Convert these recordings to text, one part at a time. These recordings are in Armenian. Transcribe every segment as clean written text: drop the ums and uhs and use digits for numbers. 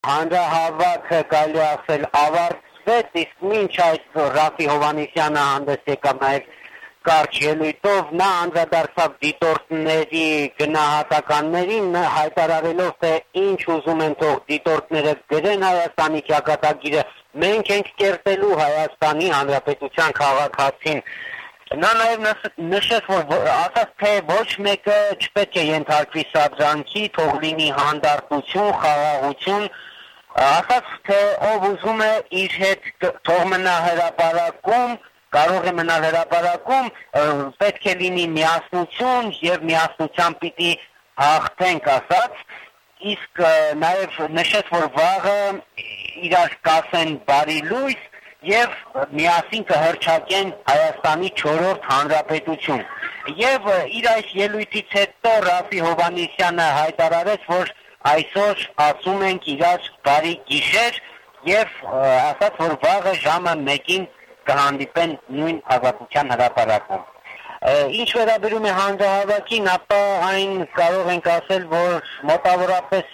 Հանրահավաքը կարելի ասել ավարտվեց, իսկ մինչ այդ Ռաֆի Հովհաննիսյանը հանդես եկավ նաև կարճ ելույթով, նա անդրադարձավ դիտորդների գնահատականներին, հայտարարելով, թե ինչ ուզում են թող դիտորդները գրեն Հայաստանի ճակատագիրը, մենք ենք կերտելու Հայաստանի Հանրապետության քաղաքացին։ Նա նաև նշեց, որ ասաց, թե ոչ մեկը չպետք է ենթարկվի սադրանքի, թող լինի հանդարտություն, խաղաղություն, ասաց, թե ով ուզում է իր հետ թող մնա հրապարակում, կարող է մնալ հրապարակում, պետք է լինի միասնություն եւ միասնությամբ պիտի հաղթենք, ասաց, իսկ նաև նշեց, որ վաղը իրար կասեն բարի լույս եւ միասին կհռչակեն Հայաստանի 4-րդ հանրապետություն։ Եվ իր այս ելույթից հետո Ռաֆի Հովհաննիսյանը հայտարարեց, որ այսօր ասում ենք իրար բարի գիշեր եւ ասաց, որ վաղը ժամը 1-ին կհանդիպեն նույն ազատության հրապարակում։ Ինչ վերաբերում է հանրահավաքին, ապա այն կարող ենք ասել, որ մոտավորապես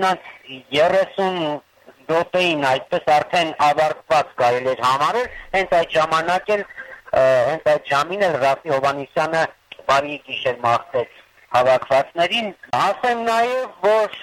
7:30 դոտեին այդպես արդեն ավարտված կարելի էր համարել, հենց այդ ժամին էլ Ռաֆի Հովհաննիսյանը բարի գիշեր մաղթեց հավաքվածներին։ Ասեմ նաև, որ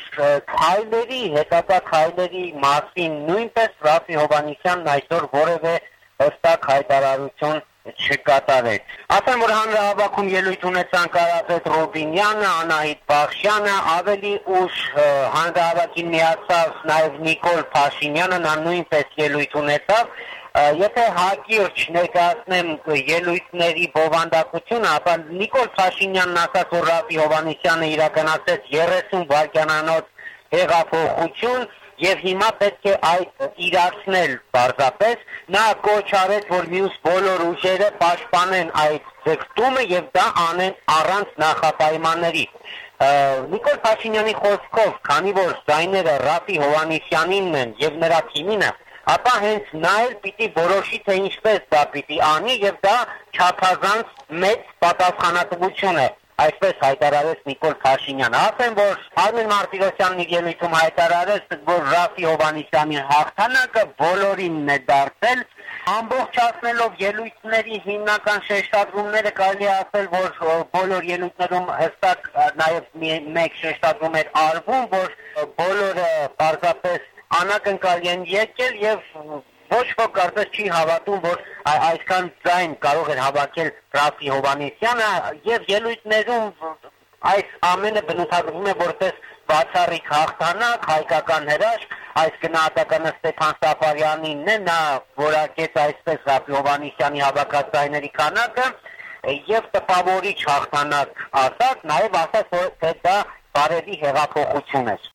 հետագա քայլերի մասին նույնպես Ռաֆի Հովհաննիսյանն այսօր որևէ հստակ հայտարարություն չկատարեց։ Ասեմ, որ հանրահավաքում ելույթ ունեցան Կարապետ Ռոբինյանը, Անահիտ Բախշյանը, ավելի ուշ հանրահավաքին միացավ նաև Նիկոլ Փաշինյանը, նա նույնպես ելույթ ունեցավ։ Եթե հակիրճ ներկայացնեմ ելույթների բովանդակությունը, ապա Նիկոլ Փաշինյանն ասաց, որ Ռաֆի Հովհաննիսյանը իրականացրեց 30 վայրկյանանոց հեղափոխություն եւ հիմա պետք է այդ իրացնել պարզապես, նա կոչ արեց, որ մյուս բոլոր ուժերը պաշտպանեն այդ ձգտումը եւ դա անեն առանց նախապայմանների։ Նիկոլ Փաշինյանի խոսքով, քանի որ ձայները Ռաֆի Հովհաննիսյանինն են եւ նրա թիմինը, ապա հենց նա էլ պիտի որոշի, թե ինչպես դա պիտի անի եւ դա չափազանց մեծ պատասխանատվություն է։ Այսպես հայտարարեց Նիկոլ Փաշինյանը։ Ասեմ, որ Արմեն Մարտիրոսյանն իր ելույթում հայտարարեց, որ Ռաֆի Հովհաննիսյանի հաղթանակը բոլորինն է դարձել, ամբողջացնելով ելույթների հիմնական շեշտադրումները, կարելի է ասել, որ բոլոր ելույթներում հստակ նաև մեկ շեշտադրում էր արվում, որ բոլորը պարզապես անակնկալ են եկել եւ ոչ ոք կարծես չի հավատում, որ այսքան ձայն կարող էր հավաքել Ռաֆի Հովհաննիսյանը եւ ելույթներում այս ամենը բնութագրվում է որպես բացառիկ հաղթանակ, հայկական հրաշք, այս գնահատականը Ստեփան Սաֆարյանինն է, նա որակեց այսպես Ռաֆի Հովհաննիսյանի հավաքած ձայների քանակը եւ տպավորիչ հաղթանակ ասաց, նաեւ ասաց, որ դա բարերի հեղափոխություն է։